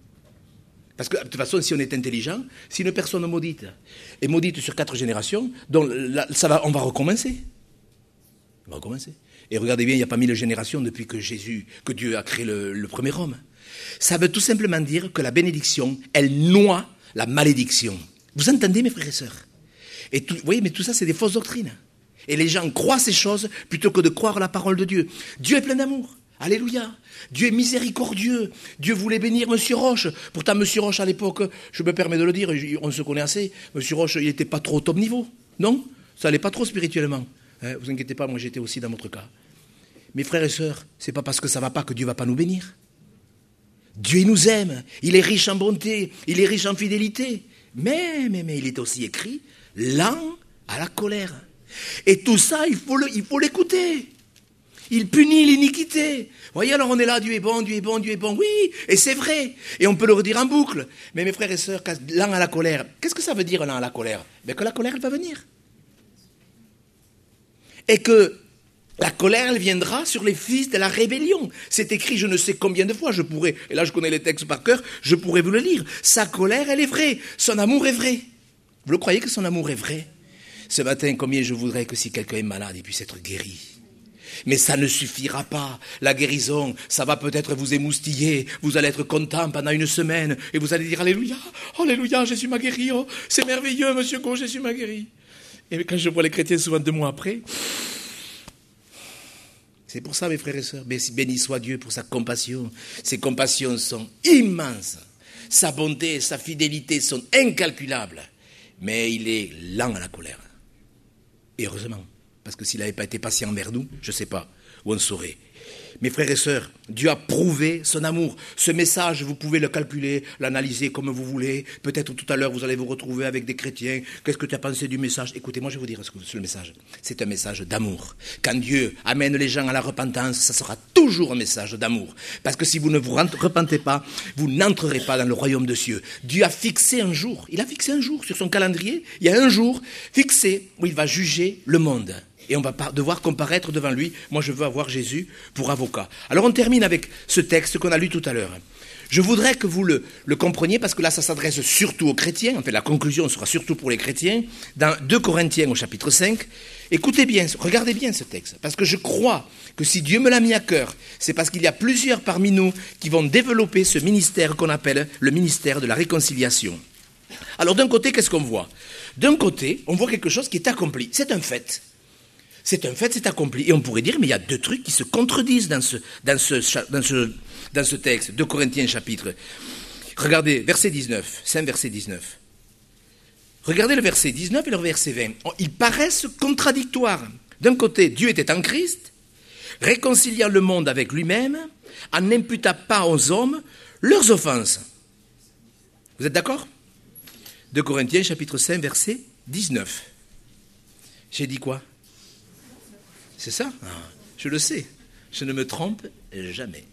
Parce que, de toute façon, si on est intelligent, si une personne maudite est maudite sur quatre générations, donc là, ça va, on va recommencer. On va recommencer. Et regardez bien, il n'y a pas mille générations depuis que Jésus, que Dieu a créé le, le premier homme. Ça veut tout simplement dire que la bénédiction, elle noie la malédiction. Vous entendez, mes frères et sœurs? Et tout, vous voyez, mais tout ça, c'est des fausses doctrines. Et les gens croient ces choses plutôt que de croire la parole de Dieu. Dieu est plein d'amour. Alléluia. Dieu est miséricordieux. Dieu voulait bénir Monsieur Roche. Pourtant, Monsieur Roche, à l'époque, je me permets de le dire, on se connaît assez, Monsieur Roche, il n'était pas trop au top niveau. Non? Ça n'allait pas trop spirituellement. Hein, vous inquiétez pas, moi j'étais aussi dans votre cas. Mes frères et sœurs, c'est pas parce que ça va pas que Dieu va pas nous bénir. Dieu, il nous aime, il est riche en bonté, il est riche en fidélité. Mais, mais, mais, il est aussi écrit, lent à la colère. Et tout ça, il faut, le, il faut l'écouter. Il punit l'iniquité. Vous voyez, alors on est là, Dieu est bon, Dieu est bon, Dieu est bon. Oui, et c'est vrai. Et on peut le redire en boucle. Mais mes frères et sœurs, l'an à la colère, qu'est-ce que ça veut dire l'an à la colère? Ben que la colère, elle va venir. Et que la colère, elle viendra sur les fils de la rébellion. C'est écrit je ne sais combien de fois, je pourrais, et là je connais les textes par cœur, je pourrais vous le lire. Sa colère, elle est vraie. Son amour est vrai. Vous le croyez que son amour est vrai? Ce matin, combien je voudrais que si quelqu'un est malade, il puisse être guéri. Mais ça ne suffira pas. La guérison, ça va peut-être vous émoustiller. Vous allez être content pendant une semaine et vous allez dire Alléluia, Alléluia, Jésus m'a guéri. Oh, c'est merveilleux, Monsieur Go, Jésus m'a guéri. Et quand je vois les chrétiens souvent deux mois après, c'est pour ça, mes frères et sœurs, béni soit Dieu pour sa compassion. Ses compassions sont immenses. Sa bonté, sa fidélité sont incalculables. Mais il est lent à la colère. Et heureusement, parce que s'il n'avait pas été patient envers nous, je ne sais pas où on saurait. Mes frères et sœurs, Dieu a prouvé son amour. Ce message, vous pouvez le calculer, l'analyser comme vous voulez. Peut-être tout à l'heure, vous allez vous retrouver avec des chrétiens. Qu'est-ce que tu as pensé du message? Écoutez, moi je vais vous dire ce que c'est le message. C'est un message d'amour. Quand Dieu amène les gens à la repentance, ça sera toujours un message d'amour. Parce que si vous ne vous repentez pas, vous n'entrerez pas dans le royaume de cieux. Dieu a fixé un jour, il a fixé un jour sur son calendrier. Il y a un jour fixé où il va juger le monde. Et on va devoir comparaître devant lui. Moi, je veux avoir Jésus pour avocat. Alors, on termine avec ce texte qu'on a lu tout à l'heure. Je voudrais que vous le, le compreniez, parce que là, ça s'adresse surtout aux chrétiens. En fait, la conclusion sera surtout pour les chrétiens. Dans deux Corinthiens, au chapitre cinq, écoutez bien, regardez bien ce texte. Parce que je crois que si Dieu me l'a mis à cœur, c'est parce qu'il y a plusieurs parmi nous qui vont développer ce ministère qu'on appelle le ministère de la réconciliation. Alors, d'un côté, qu'est-ce qu'on voit? D'un côté, on voit quelque chose qui est accompli. C'est un fait. C'est un fait, c'est accompli. Et on pourrait dire, mais il y a deux trucs qui se contredisent dans ce, dans ce, dans ce, dans ce texte, deux Corinthiens chapitre. Regardez, verset dix-neuf, cinq verset dix-neuf. Regardez le verset dix-neuf et le verset vingt. Ils paraissent contradictoires. D'un côté, Dieu était en Christ, réconciliant le monde avec lui-même, en n'imputant pas aux hommes leurs offenses. Vous êtes d'accord? deux Corinthiens chapitre cinq verset dix-neuf. J'ai dit quoi? C'est ça? Je le sais. Je ne me trompe jamais.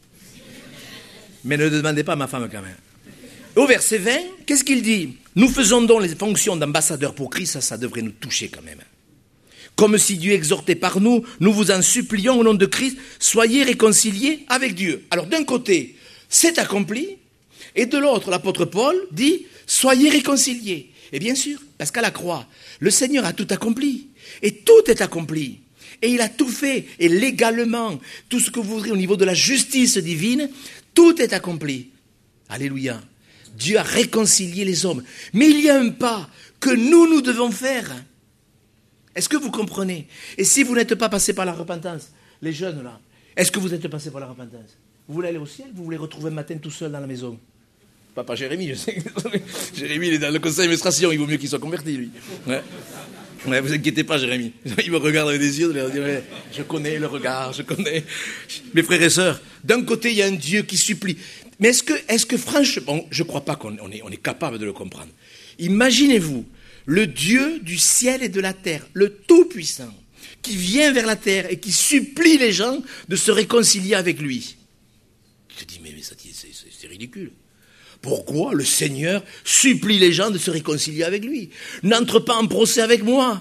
Mais ne demandez pas à ma femme quand même. Au verset vingt, qu'est-ce qu'il dit? Nous faisons donc les fonctions d'ambassadeurs pour Christ, ça, ça devrait nous toucher quand même. Comme si Dieu exhortait par nous, nous vous en supplions au nom de Christ, soyez réconciliés avec Dieu. Alors d'un côté, c'est accompli, et de l'autre, l'apôtre Paul dit, soyez réconciliés. Et bien sûr, parce qu'à la croix, le Seigneur a tout accompli, et tout est accompli. Et il a tout fait, et légalement, tout ce que vous voudrez au niveau de la justice divine, tout est accompli. Alléluia. Dieu a réconcilié les hommes. Mais il y a un pas que nous, nous devons faire. Est-ce que vous comprenez? Et si vous n'êtes pas passé par la repentance, les jeunes là, est-ce que vous êtes passé par la repentance? Vous voulez aller au ciel? Vous voulez retrouver un matin tout seul dans la maison? Papa Jérémie, je sais. Jérémie, il est dans le conseil d'administration, il vaut mieux qu'il soit converti, lui. Ouais. Ne vous inquiétez pas, Jérémie. Il me regarde avec des yeux, je connais le regard, je connais. Mes frères et sœurs, d'un côté, il y a un Dieu qui supplie. Mais est-ce que, est-ce que franchement, je ne crois pas qu'on on est, on est capable de le comprendre. Imaginez-vous, le Dieu du ciel et de la terre, le Tout-Puissant, qui vient vers la terre et qui supplie les gens de se réconcilier avec lui. Je dis, mais, mais ça, c'est, c'est, c'est ridicule. Pourquoi le Seigneur supplie les gens de se réconcilier avec lui? N'entre pas en procès avec moi.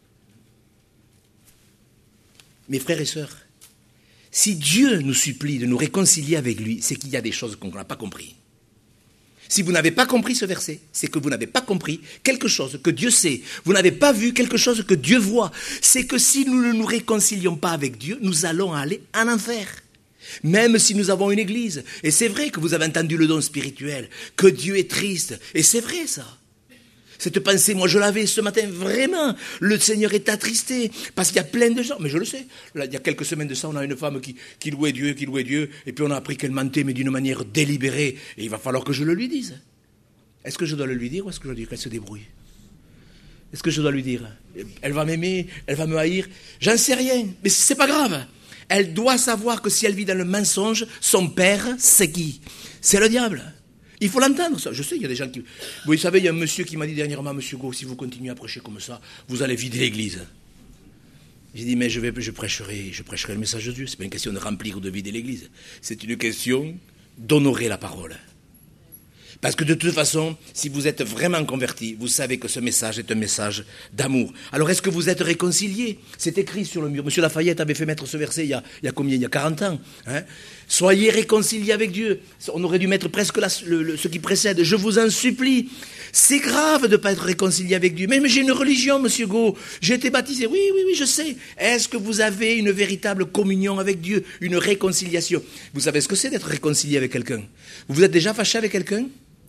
Mes frères et sœurs, si Dieu nous supplie de nous réconcilier avec lui, c'est qu'il y a des choses qu'on n'a pas compris. Si vous n'avez pas compris ce verset, c'est que vous n'avez pas compris quelque chose que Dieu sait. Vous n'avez pas vu quelque chose que Dieu voit. C'est que si nous ne nous réconcilions pas avec Dieu, nous allons aller en enfer. Même si nous avons une église. Et c'est vrai que vous avez entendu le don spirituel, que Dieu est triste. Et c'est vrai ça. Cette pensée, moi je l'avais ce matin, vraiment. Le Seigneur est attristé, parce qu'il y a plein de gens. Mais je le sais. Là, il y a quelques semaines de ça, on a une femme qui, qui louait Dieu, qui louait Dieu. Et puis on a appris qu'elle mentait, mais d'une manière délibérée. Et il va falloir que je le lui dise. Est-ce que je dois le lui dire ou est-ce que je dois dire qu'elle se débrouille? Est-ce que je dois lui dire? Elle va m'aimer, elle va me haïr. J'en sais rien, mais c'est pas grave. Elle doit savoir que si elle vit dans le mensonge, son père, c'est qui? C'est le diable. Il faut l'entendre, ça. Je sais, il y a des gens qui... Vous savez, il y a un monsieur qui m'a dit dernièrement, monsieur Go, si vous continuez à prêcher comme ça, vous allez vider l'église. J'ai dit, mais je, vais, je, prêcherai, je prêcherai le message de Dieu. Ce n'est pas une question de remplir ou de vider l'église. C'est une question d'honorer la parole. Parce que de toute façon, si vous êtes vraiment converti, vous savez que ce message est un message d'amour. Alors est-ce que vous êtes réconciliés? C'est écrit sur le mur. Monsieur Lafayette avait fait mettre ce verset il y a, il y a combien? Il y a quarante ans. Hein? Soyez réconciliés avec Dieu. On aurait dû mettre presque la, le, le, ce qui précède. Je vous en supplie. C'est grave de ne pas être réconcilié avec Dieu. Mais, mais j'ai une religion, monsieur Go. J'ai été baptisé. Oui, oui, oui, je sais. Est-ce que vous avez une véritable communion avec Dieu? Une réconciliation? Vous savez ce que c'est d'être réconcilié avec quelqu'un? Vous vous êtes déjà fâché avec quelqu'un?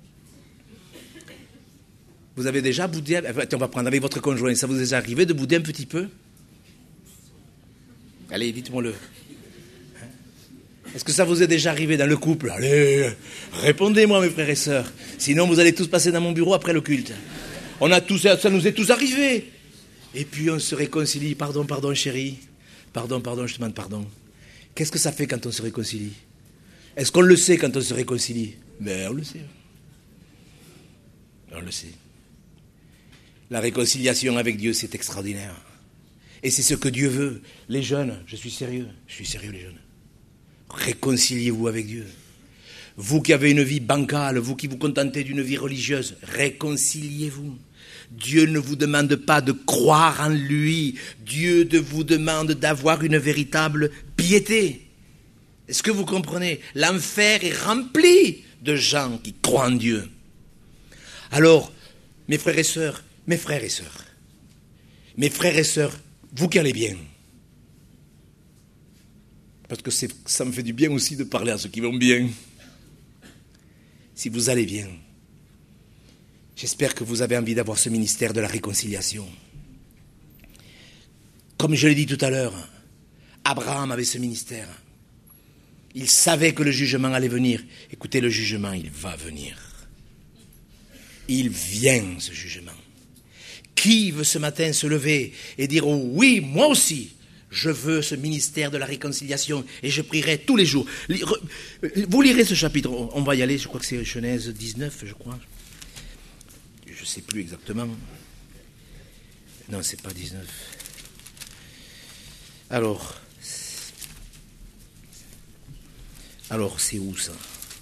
Vous avez déjà boudé, on va prendre avec votre conjoint, ça vous est déjà arrivé de bouder un petit peu? Allez, dites-moi-le. Est-ce que ça vous est déjà arrivé dans le couple? Allez, répondez-moi mes frères et sœurs. Sinon vous allez tous passer dans mon bureau après le culte. On a tous, ça nous est tous arrivé. Et puis on se réconcilie. Pardon, pardon chérie. Pardon, pardon, je te demande pardon. Qu'est-ce que ça fait quand on se réconcilie? Est-ce qu'on le sait quand on se réconcilie? Ben on le sait. On le sait. La réconciliation avec Dieu, c'est extraordinaire. Et c'est ce que Dieu veut. Les jeunes, je suis sérieux, je suis sérieux les jeunes. Réconciliez-vous avec Dieu. Vous qui avez une vie bancale, vous qui vous contentez d'une vie religieuse, réconciliez-vous. Dieu ne vous demande pas de croire en lui. Dieu vous demande d'avoir une véritable piété. Est-ce que vous comprenez? L'enfer est rempli de gens qui croient en Dieu. Alors, mes frères et sœurs, mes frères et sœurs, mes frères et sœurs, vous qui allez bien, parce que c'est, ça me fait du bien aussi de parler à ceux qui vont bien. Si vous allez bien, j'espère que vous avez envie d'avoir ce ministère de la réconciliation. Comme je l'ai dit tout à l'heure, Abraham avait ce ministère. Il savait que le jugement allait venir. Écoutez, le jugement, il va venir. Il vient, ce jugement. Qui veut ce matin se lever et dire oh, oui, moi aussi, je veux ce ministère de la réconciliation et je prierai tous les jours. Vous lirez ce chapitre, on va y aller, je crois que c'est Genèse dix-neuf, je crois. Je ne sais plus exactement. Non, c'est pas dix-neuf. Alors, alors c'est où ça?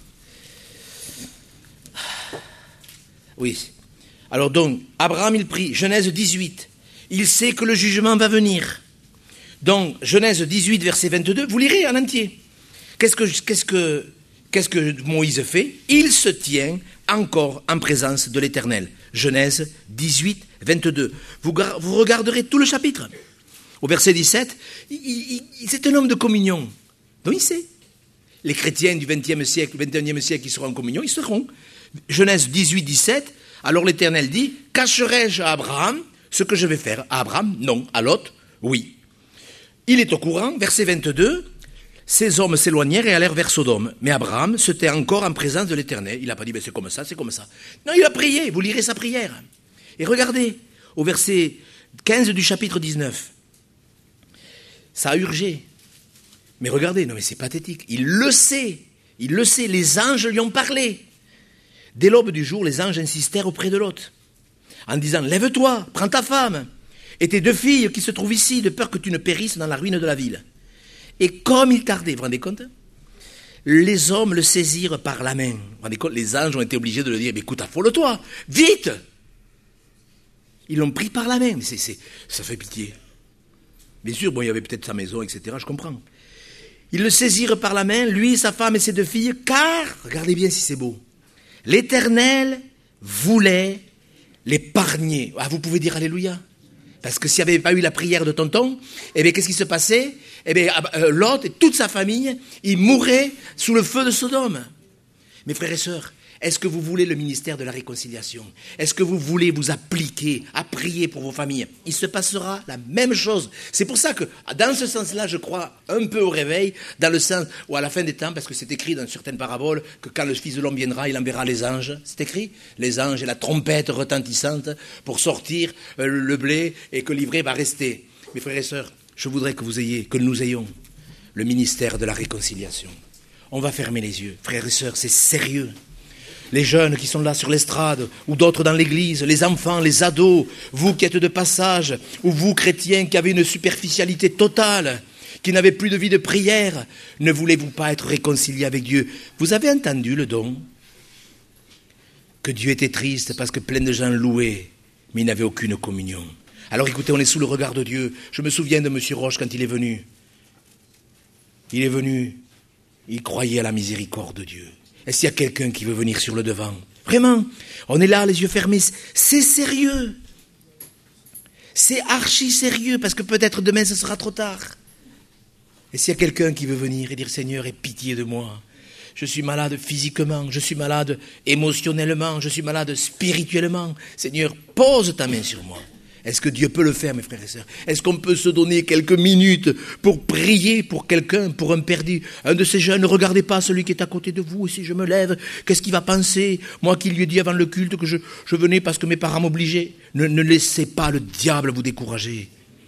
Oui. Alors donc, Abraham, il prie, Genèse dix-huit. Il sait que le jugement va venir. Donc, Genèse dix-huit, verset vingt-deux, vous lirez en entier. Qu'est-ce que, qu'est-ce que, qu'est-ce que Moïse fait? Il se tient encore en présence de l'Éternel. Genèse dix-huit, vingt-deux. Vous, vous regarderez tout le chapitre. Au verset dix-sept, il, il, c'est un homme de communion. Donc il sait. Les chrétiens du vingtième siècle, vingt et unième siècle qui seront en communion, ils seront. Genèse dix-huit, dix-sept, alors l'Éternel dit, cacherai-je à Abraham ce que je vais faire? À Abraham, non. À Lot, oui. Il est au courant, verset vingt-deux, ces hommes s'éloignèrent et allèrent vers Sodome. Mais Abraham se tait encore en présence de l'Éternel. Il n'a pas dit, ben c'est comme ça, c'est comme ça. Non, il a prié, vous lirez sa prière. Et regardez, au verset quinze du chapitre dix-neuf, ça a urgé. Mais regardez, non mais c'est pathétique, il le sait, il le sait, les anges lui ont parlé. Dès l'aube du jour, les anges insistèrent auprès de Lot, en disant, lève-toi, prends ta femme, et tes deux filles qui se trouvent ici, de peur que tu ne périsses dans la ruine de la ville. Et comme il tardait, vous vous rendez compte? Les hommes le saisirent par la main. Vous vous rendez compte? Les anges ont été obligés de le dire, mais écoute, affole-toi, vite! Ils l'ont pris par la main, mais c'est, c'est, ça fait pitié. Bien sûr, bon, il y avait peut-être sa maison, et cetera, je comprends. Ils le saisirent par la main, lui, sa femme et ses deux filles, car, regardez bien si c'est beau, l'Éternel voulait l'épargner. Ah, vous pouvez dire Alléluia. Parce que s'il n'y avait pas eu la prière de tonton, eh bien, qu'est-ce qui se passait? Eh bien, Lot et toute sa famille, ils mourraient sous le feu de Sodome. Mes frères et sœurs, est-ce que vous voulez le ministère de la réconciliation? Est-ce que vous voulez vous appliquer à prier pour vos familles? Il se passera la même chose. C'est pour ça que, dans ce sens-là, je crois un peu au réveil, dans le sens où à la fin des temps, parce que c'est écrit dans certaines paraboles, que quand le Fils de l'homme viendra, il enverra les anges. C'est écrit? Les anges et la trompette retentissante pour sortir le blé et que l'ivraie va rester. Mes frères et sœurs, je voudrais que vous ayez, que nous ayons le ministère de la réconciliation. On va fermer les yeux. Frères et sœurs, c'est sérieux. les jeunes qui sont là sur l'estrade, ou d'autres dans l'église, les enfants, les ados, vous qui êtes de passage, ou vous chrétiens qui avez une superficialité totale, qui n'avez plus de vie de prière, ne voulez-vous pas être réconciliés avec Dieu? Vous avez entendu le don? Que Dieu était triste parce que plein de gens louaient, mais ils n'avaient aucune communion. Alors écoutez, on est sous le regard de Dieu. Je me souviens de M. Roche quand il est venu. Il est venu, il croyait à la miséricorde de Dieu. Est-ce qu'il y a quelqu'un qui veut venir sur le devant? Vraiment, on est là, les yeux fermés. C'est sérieux. C'est archi sérieux, parce que peut-être demain ce sera trop tard. Et s'il y a quelqu'un qui veut venir et dire, Seigneur, aie pitié de moi. Je suis malade physiquement, je suis malade émotionnellement, je suis malade spirituellement. Seigneur, pose ta main sur moi. Est-ce que Dieu peut le faire, mes frères et sœurs? Est-ce qu'on peut se donner quelques minutes pour prier pour quelqu'un, pour un perdu? Un de ces jeunes, ne regardez pas celui qui est à côté de vous. Et si je me lève, qu'est-ce qu'il va penser? Moi qui lui ai dit avant le culte que je, je venais parce que mes parents m'obligeaient. Ne, ne laissez pas le diable vous décourager.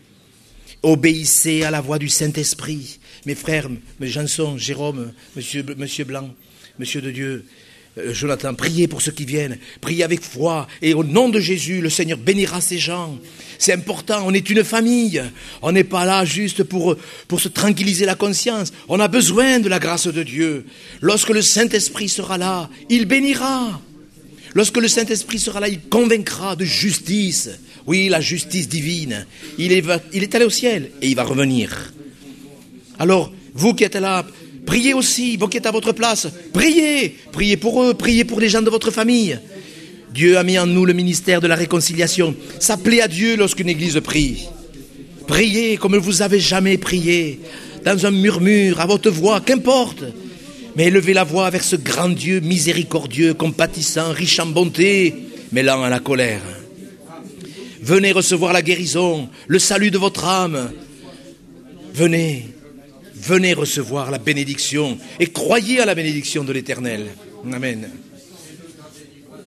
Obéissez à la voix du Saint-Esprit. Mes frères, mes Janson, Jérôme, monsieur, monsieur Blanc, monsieur de Dieu, euh, Jonathan, priez pour ceux qui viennent. Priez avec foi. Et au nom de Jésus, le Seigneur bénira ces gens. C'est important, on est une famille. On n'est pas là juste pour, pour se tranquilliser la conscience. On a besoin de la grâce de Dieu. Lorsque le Saint-Esprit sera là, il bénira. Lorsque le Saint-Esprit sera là, il convaincra de justice. Oui, la justice divine. Il est, il est allé au ciel et il va revenir. Alors, vous qui êtes là, priez aussi, vous qui êtes à votre place, priez, priez pour eux, priez pour les gens de votre famille. Dieu a mis en nous le ministère de la réconciliation. Ça plaît à Dieu lorsqu'une église prie. Priez comme vous avez jamais prié, dans un murmure, à votre voix, qu'importe. Mais élevez la voix vers ce grand Dieu miséricordieux, compatissant, riche en bonté, mais lent à la colère. Venez recevoir la guérison, le salut de votre âme. Venez. Venez recevoir la bénédiction et croyez à la bénédiction de l'Éternel. Amen.